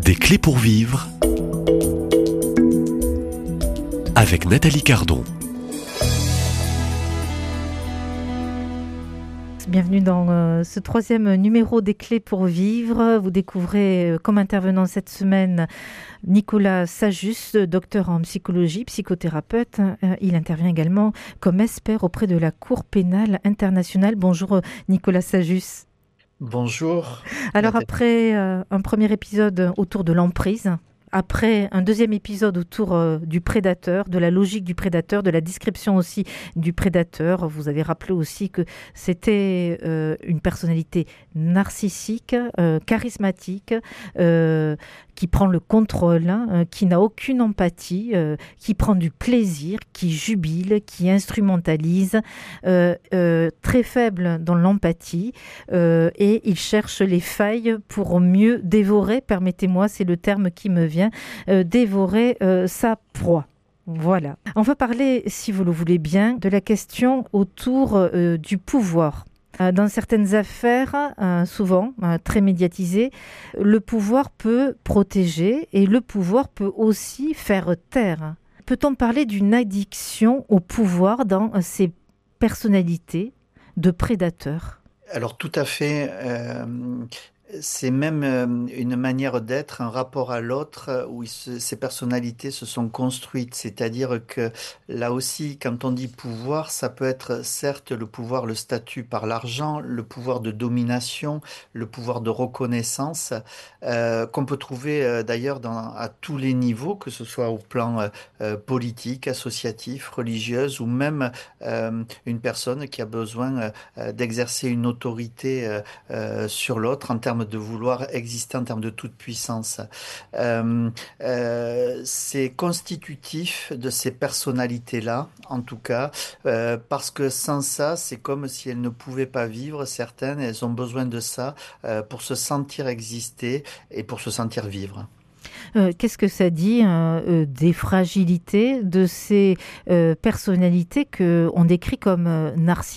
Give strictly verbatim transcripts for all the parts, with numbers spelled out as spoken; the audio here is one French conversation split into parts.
Des clés pour vivre avec Nathalie Cardon. Bienvenue dans euh, ce troisième numéro des clés pour vivre. Vous découvrez euh, comme intervenant cette semaine Nicolas Sajus, docteur en psychologie, psychothérapeute. Euh, il intervient également comme expert auprès de la Cour pénale internationale. Bonjour euh, Nicolas Sajus. Bonjour. Alors après euh, un premier épisode autour de l'emprise, après un deuxième épisode autour euh, du prédateur, de la logique du prédateur, de la description aussi du prédateur. Vous avez rappelé aussi que c'était euh, une personnalité narcissique, euh, charismatique, euh, qui prend le contrôle, hein, qui n'a aucune empathie, euh, qui prend du plaisir, qui jubile, qui instrumentalise, euh, euh, très faible dans l'empathie, euh, et il cherche les failles pour mieux dévorer, permettez-moi, c'est le terme qui me vient, euh, dévorer euh, sa proie. Voilà. On va parler, si vous le voulez bien, de la question autour euh, du pouvoir. Dans certaines affaires, euh, souvent euh, très médiatisées, le pouvoir peut protéger et le pouvoir peut aussi faire taire. Peut-on parler d'une addiction au pouvoir dans ces personnalités de prédateurs ? Alors tout à fait. Euh... C'est même une manière d'être, un rapport à l'autre où ces personnalités se sont construites. C'est-à-dire que là aussi, quand on dit pouvoir, ça peut être certes le pouvoir, le statut par l'argent, le pouvoir de domination, le pouvoir de reconnaissance, euh, qu'on peut trouver euh, d'ailleurs dans, à tous les niveaux, que ce soit au plan euh, politique, associatif, religieuse, ou même euh, une personne qui a besoin euh, d'exercer une autorité euh, euh, sur l'autre en termes de vouloir exister en termes de toute puissance. Euh, euh, c'est constitutif de ces personnalités-là, en tout cas, euh, parce que sans ça, c'est comme si elles ne pouvaient pas vivre. Certaines, elles ont besoin de ça euh, pour se sentir exister et pour se sentir vivre. Euh, qu'est-ce que ça dit euh, euh, des fragilités de ces euh, personnalités qu'on décrit comme euh, narcissiques ?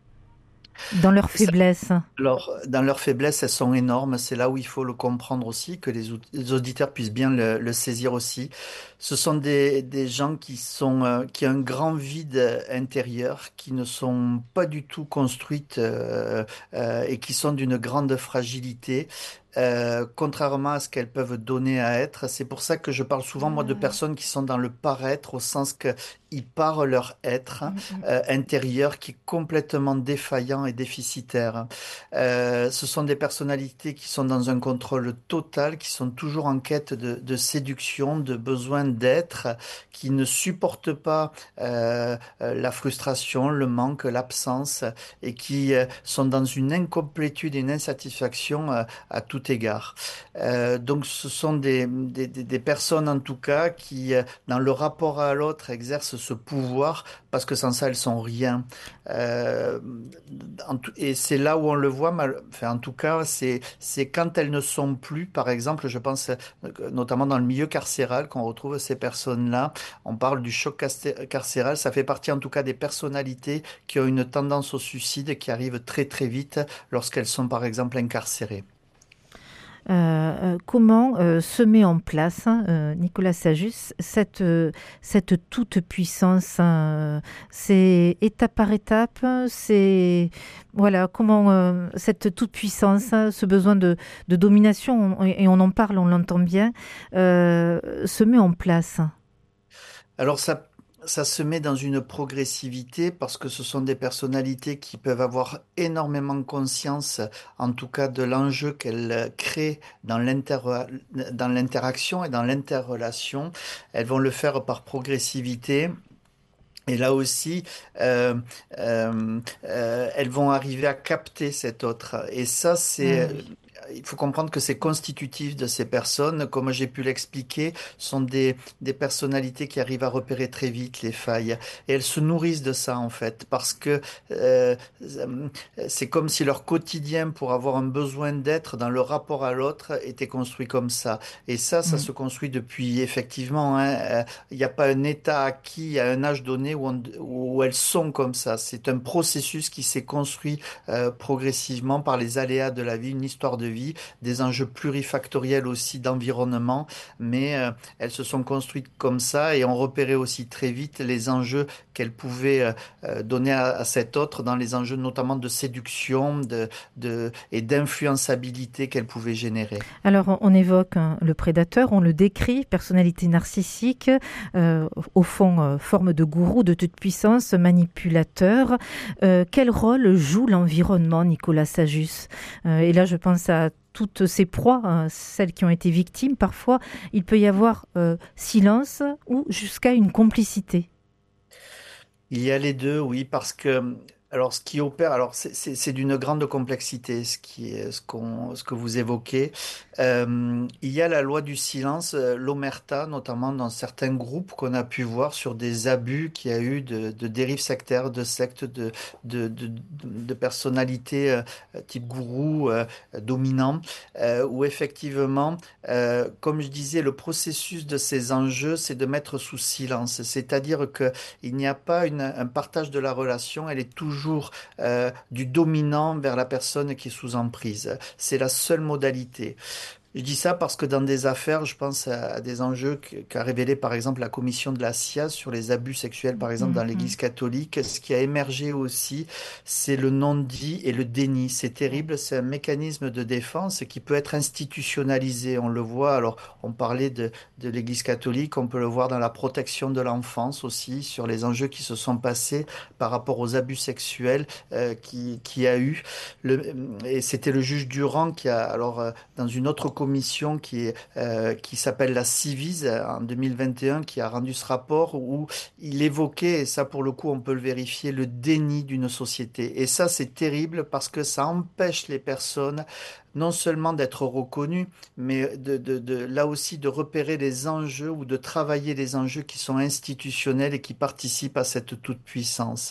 Dans leur faiblesse. Alors, dans leur faiblesse, elles sont énormes. C'est là où il faut le comprendre aussi, que les, les auditeurs puissent bien le, le saisir aussi. Ce sont des, des gens qui sont, euh, qui ont un grand vide intérieur, qui ne sont pas du tout construites euh, euh, et qui sont d'une grande fragilité. Euh, contrairement à ce qu'elles peuvent donner à être. C'est pour ça que je parle souvent, moi, de personnes qui sont dans le paraître, au sens qu'ils parent leur être euh, intérieur qui est complètement défaillant et déficitaire. Euh, ce sont des personnalités qui sont dans un contrôle total, qui sont toujours en quête de, de séduction, de besoin d'être, qui ne supportent pas euh, la frustration, le manque, l'absence, et qui euh, sont dans une incomplétude et une insatisfaction euh, à tout égard. Euh, donc ce sont des, des, des personnes en tout cas qui, dans le rapport à l'autre, exercent ce pouvoir parce que sans ça, elles sont rien. Euh, et c'est là où on le voit, mal, enfin, en tout cas, c'est, c'est quand elles ne sont plus, par exemple, je pense notamment dans le milieu carcéral qu'on retrouve ces personnes-là. On parle du choc carcéral, ça fait partie en tout cas des personnalités qui ont une tendance au suicide qui arrive très très vite lorsqu'elles sont par exemple incarcérées. Euh, comment euh, se met en place, hein, euh, Nicolas Sajus, cette, euh, cette toute-puissance, hein, c'est étape par étape, c'est voilà comment euh, cette toute-puissance, hein, ce besoin de, de domination, et on en parle, on l'entend bien, euh, se met en place. Alors ça Ça se met dans une progressivité parce que ce sont des personnalités qui peuvent avoir énormément conscience, en tout cas de l'enjeu qu'elles créent dans, l'inter... dans l'interaction et dans l'interrelation. Elles vont le faire par progressivité. Et là aussi, euh, euh, euh, elles vont arriver à capter cet autre. Et ça, c'est... Ah oui. Il faut comprendre que c'est constitutif de ces personnes. Comme j'ai pu l'expliquer, sont des, des personnalités qui arrivent à repérer très vite les failles. Et elles se nourrissent de ça, en fait, parce que euh, c'est comme si leur quotidien, pour avoir un besoin d'être dans le rapport à l'autre, était construit comme ça. Et ça, ça Mm. se construit depuis, effectivement, hein, il n'y a pas un état acquis à un âge donné où, on, où elles sont comme ça. C'est un processus qui s'est construit euh, progressivement par les aléas de la vie, une histoire de vie vie, des enjeux plurifactoriels aussi d'environnement, mais euh, elles se sont construites comme ça et ont repéré aussi très vite les enjeux qu'elles pouvaient euh, euh, donner à, à cet autre dans les enjeux notamment de séduction de, de, et d'influençabilité qu'elles pouvaient générer. Alors, on évoque hein, le prédateur, on le décrit, personnalité narcissique, euh, au fond, euh, forme de gourou de toute puissance, manipulateur. Euh, quel rôle joue l'environnement, Nicolas Sajus? Euh, Et là, je pense à toutes ces proies, hein, celles qui ont été victimes. Parfois, il peut y avoir euh, silence ou jusqu'à une complicité. Il y a les deux, oui, parce que alors ce qui opère, alors c'est c'est- c'est d'une grande complexité, ce qui est ce qu'on ce que vous évoquez. Euh, il y a la loi du silence, euh, l'omerta, notamment dans certains groupes qu'on a pu voir sur des abus qu'il y a eu de, de dérives sectaires, de sectes, de de de, de personnalités euh, type gourou euh, dominant, euh, où effectivement, euh, comme je disais, le processus de ces enjeux, c'est de mettre sous silence, c'est-à-dire que il n'y a pas une- un partage de la relation, elle est toujours euh, du dominant vers la personne qui est sous emprise. C'est la seule modalité. Je dis ça parce que dans des affaires, je pense à, à des enjeux que- qu'a révélé par exemple la commission de la C I A sur les abus sexuels, par exemple dans Mhm. l'Église catholique. Ce qui a émergé aussi, c'est le non-dit et le déni. C'est Ouais. terrible, c'est un mécanisme de défense qui peut être institutionnalisé. On le voit, alors on parlait de, de l'Église catholique, on peut le voir dans la protection de l'enfance aussi, sur les enjeux qui se sont passés par rapport aux abus sexuels euh, qui, qui a eu. Le, et c'était le juge Durand qui a alors euh, dans une autre commission qui est, euh, qui s'appelle la Civise euh, en deux mille vingt et un, qui a rendu ce rapport où il évoquait, et ça pour le coup on peut le vérifier, le déni d'une société. Et ça c'est terrible parce que ça empêche les personnes non seulement d'être reconnues, mais de, de, de- là aussi de repérer les enjeux ou de travailler les enjeux qui sont institutionnels et qui participent à cette toute-puissance.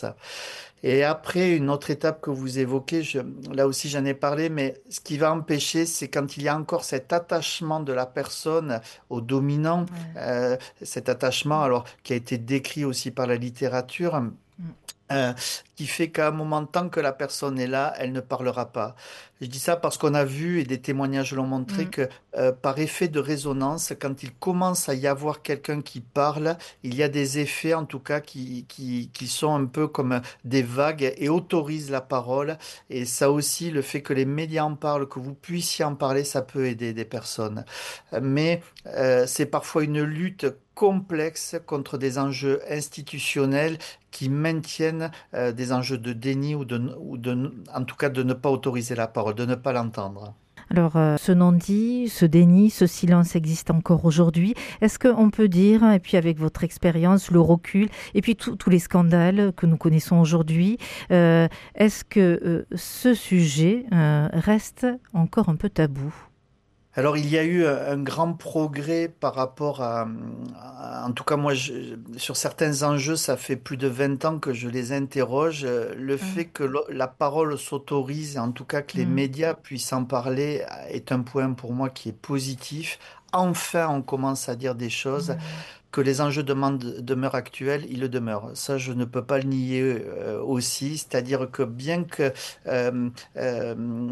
Et après, une autre étape que vous évoquez, je- là aussi j'en ai parlé, mais ce qui va empêcher, c'est quand il y a encore cet attachement de la personne au dominant, Ouais. euh, cet attachement alors qui a été décrit aussi par la littérature. Mm. Euh, qui fait qu'à un moment, tant que la personne est là, elle ne parlera pas. Je dis ça parce qu'on a vu, et des témoignages l'ont montré, Mm. que euh, par effet de résonance, quand il commence à y avoir quelqu'un qui parle, il y a des effets, en tout cas, qui, qui, qui sont un peu comme des vagues et autorisent la parole. Et ça aussi, le fait que les médias en parlent, que vous puissiez en parler, ça peut aider des personnes. Mais euh, c'est parfois une lutte complexe contre des enjeux institutionnels qui maintiennent euh, des enjeux de déni ou de, ou de, en tout cas de ne pas autoriser la parole, de ne pas l'entendre. Alors, euh, ce non-dit, ce déni, ce silence existe encore aujourd'hui. Est-ce qu'on peut dire, et puis avec votre expérience, le recul, et puis tous tous les scandales que nous connaissons aujourd'hui, euh, est-ce que euh, ce sujet euh, reste encore un peu tabou? Alors, il y a eu euh, un grand progrès par rapport à, à- en tout cas, moi, je- sur certains enjeux, ça fait plus de vingt ans que je les interroge. Euh, Le Ah, fait que lo- la parole s'autorise, en tout cas que les mm, médias puissent en parler, euh, est un point pour moi qui est positif. Enfin, on commence à dire des choses. ouais. Que les enjeux demandent, demeurent actuels, ils le demeurent. Ça, je ne peux pas le nier euh, aussi. C'est-à-dire que bien que, euh, euh,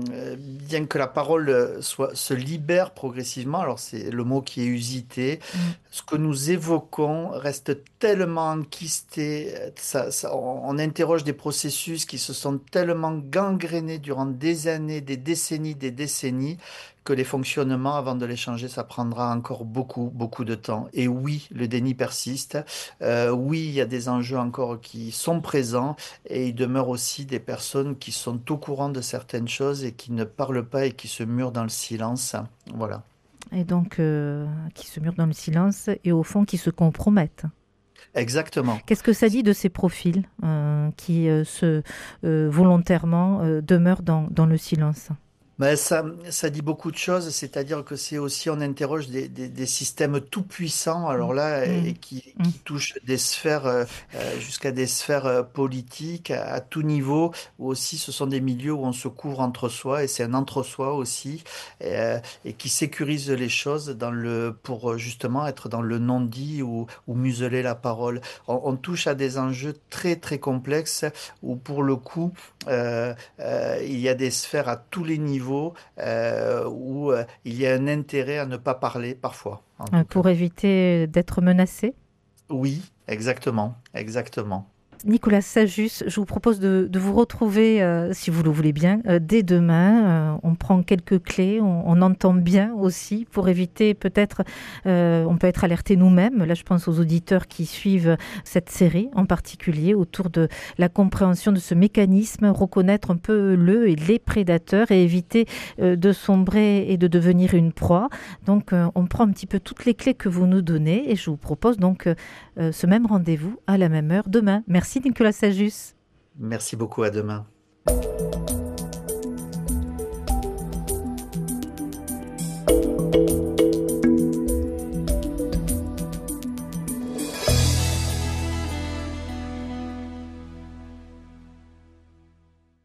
bien que la parole soit, se libère progressivement, alors c'est le mot qui est usité, Mm. ce que nous évoquons reste tellement enquisté, ça, ça- on, on interroge des processus qui se sont tellement gangrénés durant des années, des décennies, des décennies, que les fonctionnements, avant de les changer, ça prendra encore beaucoup, beaucoup de temps. Et oui, le déni persiste. Euh, oui, il y a des enjeux encore qui sont présents et il demeure aussi des personnes qui sont au courant de certaines choses et qui ne parlent pas et qui se murent dans le silence. Voilà. Et donc, euh, qui se murent dans le silence et au fond qui se compromettent. Exactement. Qu'est-ce que ça dit de ces profils euh, qui euh, se, euh, volontairement euh, demeurent dans, dans le silence? Ben, ça, ça dit beaucoup de choses, c'est-à-dire que c'est aussi, on interroge des, des- des systèmes tout puissants, alors Mm, là, et mm, qui, mm. qui touchent des sphères, euh, euh, jusqu'à des sphères euh, politiques, à, à tout niveau, où aussi ce sont des milieux où on se couvre entre soi, et c'est un entre-soi aussi, et, euh, et qui sécurise les choses dans le, pour euh, justement être dans le non-dit ou, ou museler la parole. On, on touche à des enjeux très, très complexes, où pour le coup, euh, euh, il y a des sphères à tous les niveaux niveau euh, où euh, il y a un intérêt à ne pas parler parfois, en Euh, tout cas. pour éviter d'être menacé. Oui, exactement, exactement. Nicolas Sajus, je vous propose de, de vous retrouver, euh, si vous le voulez bien, euh, dès demain. Euh, on prend quelques clés, on, on entend bien aussi pour éviter peut-être, euh, on peut être alerté nous-mêmes. Là, je pense aux auditeurs qui suivent cette série en particulier autour de la compréhension de ce mécanisme, reconnaître un peu le et les prédateurs et éviter euh, de sombrer et de devenir une proie. Donc, euh, on prend un petit peu toutes les clés que vous nous donnez et je vous propose donc euh, ce même rendez-vous à la même heure demain. Merci Nicolas Sajus. Merci beaucoup, à demain.